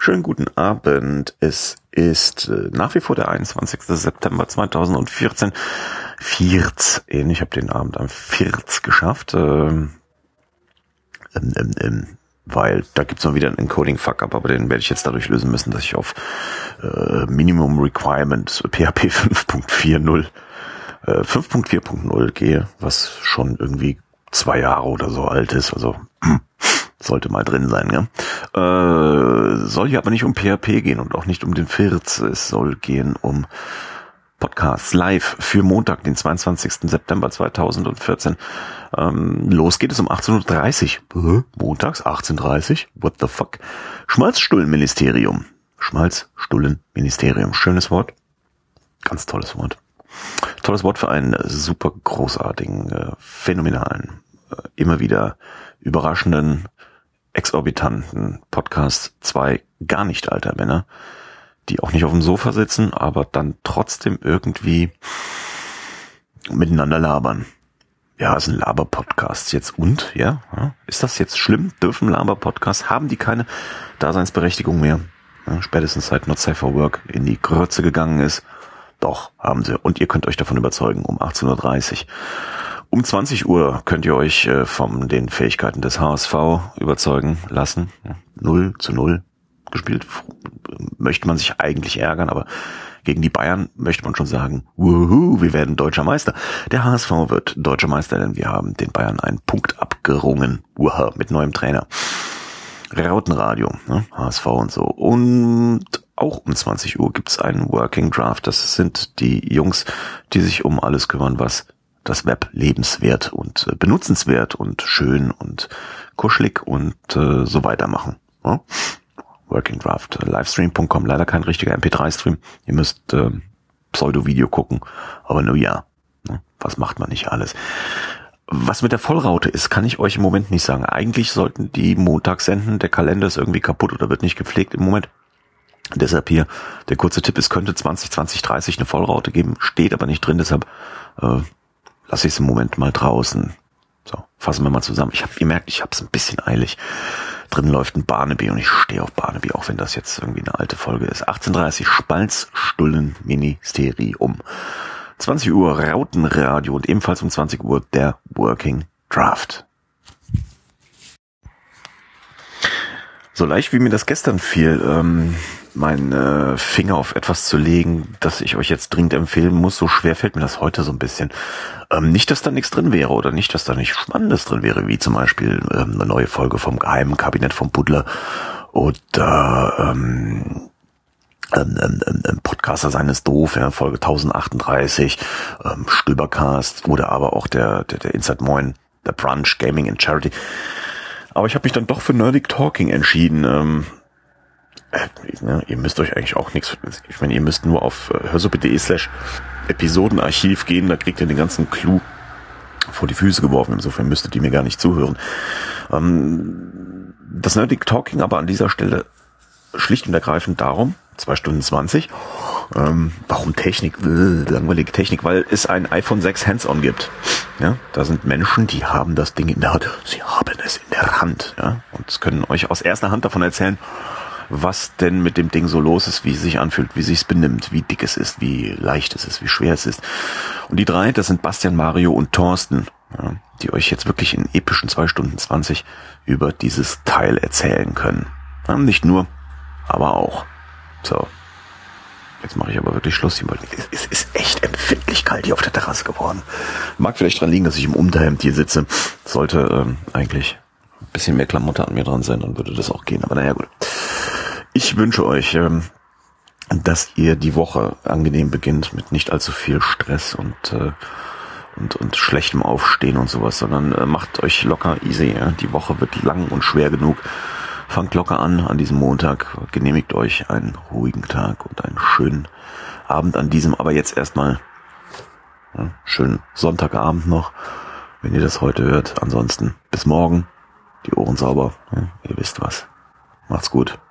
Schönen guten Abend. Es ist nach wie vor der 21. September 2014. Ich habe den Abend am 14 geschafft, weil da gibt's mal wieder einen Encoding-Fuck-up, aber den werde ich jetzt dadurch lösen müssen, dass ich auf Minimum Requirement PHP 5.4.0 gehe, was schon irgendwie 2 Jahre oder so alt ist, also sollte mal drin sein, ja. Soll hier aber nicht um PHP gehen und auch nicht um den 14. Es soll gehen um Podcasts live für Montag, den 22. September 2014. Los geht es um 18.30 Uhr. Montags 18.30 Uhr? What the fuck? Schmalzstullenministerium. Schmalzstullenministerium. Schönes Wort. Ganz tolles Wort. Tolles Wort für einen super großartigen, phänomenalen, immer wieder überraschenden, exorbitanten Podcast. 2 gar nicht alter Männer, die auch nicht auf dem Sofa sitzen, aber dann trotzdem irgendwie miteinander labern. Ja, ist ein Laber-Podcast jetzt. Und, ja, ist das jetzt schlimm? Dürfen Laber-Podcasts, haben die keine Daseinsberechtigung mehr? Ja, spätestens seit Not Safe for Work in die Grütze gegangen ist. Doch, haben sie. Und ihr könnt euch davon überzeugen, um 18.30 Uhr. Um 20 Uhr könnt ihr euch von den Fähigkeiten des HSV überzeugen lassen. 0:0 gespielt. Möchte man sich eigentlich ärgern, aber gegen die Bayern möchte man schon sagen, wuhu, wir werden deutscher Meister. Der HSV wird deutscher Meister, denn wir haben den Bayern einen Punkt abgerungen. Wuha, mit neuem Trainer. Rautenradio, ne? HSV und so. Und auch um 20 Uhr gibt's einen Working Draft. Das sind die Jungs, die sich um alles kümmern, was das Web lebenswert und benutzenswert und schön und kuschelig und so weiter machen. Ja? Working Draft, livestream.com, leider kein richtiger MP3-Stream. Ihr müsst Pseudo-Video gucken, aber nur ja. Ne? Was macht man nicht alles? Was mit der Vollraute ist, kann ich euch im Moment nicht sagen. Eigentlich sollten die montags senden, der Kalender ist irgendwie kaputt oder wird nicht gepflegt im Moment. Deshalb hier der kurze Tipp, es könnte 2030 eine Vollraute geben, steht aber nicht drin, deshalb lasse ich es im Moment mal draußen. So, fassen wir mal zusammen. Ihr merkt, ich habe es ein bisschen eilig. Drin läuft ein Barnaby und ich stehe auf Barnaby, auch wenn das jetzt irgendwie eine alte Folge ist. 18.30 Uhr Schmalzstullenministerium. 20 Uhr Rautenradio und ebenfalls um 20 Uhr der Working Draft. So leicht wie mir das gestern fiel, meinen Finger auf etwas zu legen, das ich euch jetzt dringend empfehlen muss, so schwer fällt mir das heute so ein bisschen. Nicht, dass da nichts drin wäre oder nicht, dass da nichts Spannendes drin wäre, wie zum Beispiel eine neue Folge vom Geheimen Kabinett vom Buddler oder Podcaster seines Doof, ja, Folge 1038, Stöbercast oder aber auch der Inside Moin, der Brunch, Gaming and Charity. Aber ich habe mich dann doch für Nerdic Talking entschieden. Ihr müsst euch eigentlich auch nichts, ich meine, ihr müsst nur auf hörsuppe.de/Episodenarchiv gehen, da kriegt ihr den ganzen Clou vor die Füße geworfen, insofern müsstet ihr mir gar nicht zuhören. Das Nerdic Talking aber an dieser Stelle schlicht und ergreifend darum, 2 Stunden 20, warum Technik, langweilige Technik, weil es ein iPhone 6 Hands-on gibt. Ja, da sind Menschen, die haben das Ding in der Hand, sie haben es in der Hand, ja, und können euch aus erster Hand davon erzählen, was denn mit dem Ding so los ist, wie es sich anfühlt, wie es sich benimmt, wie dick es ist, wie leicht es ist, wie schwer es ist. Und die 3, das sind Bastian, Mario und Thorsten, ja, die euch jetzt wirklich in epischen 2 Stunden 20 über dieses Teil erzählen können. Ja, nicht nur, aber auch. So. Jetzt mache ich aber wirklich Schluss hier. Es ist echt empfindlich kalt hier auf der Terrasse geworden. Mag vielleicht dran liegen, dass ich im Unterhemd hier sitze. Sollte eigentlich ein bisschen mehr Klamotte an mir dran sein, dann würde das auch gehen. Aber naja, gut. Ich wünsche euch, dass ihr die Woche angenehm beginnt mit nicht allzu viel Stress und schlechtem Aufstehen und sowas, sondern macht euch locker easy. Ja? Die Woche wird lang und schwer genug. Fangt locker an diesem Montag, genehmigt euch einen ruhigen Tag und einen schönen Abend an diesem, aber jetzt erstmal schönen Sonntagabend noch, wenn ihr das heute hört. Ansonsten bis morgen, die Ohren sauber, ihr wisst was. Macht's gut.